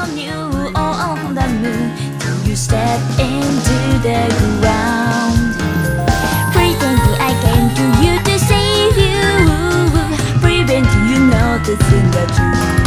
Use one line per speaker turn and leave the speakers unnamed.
on you on the moon till you step into the ground. Pretending I came to you to save you, preventing you noticing the truth.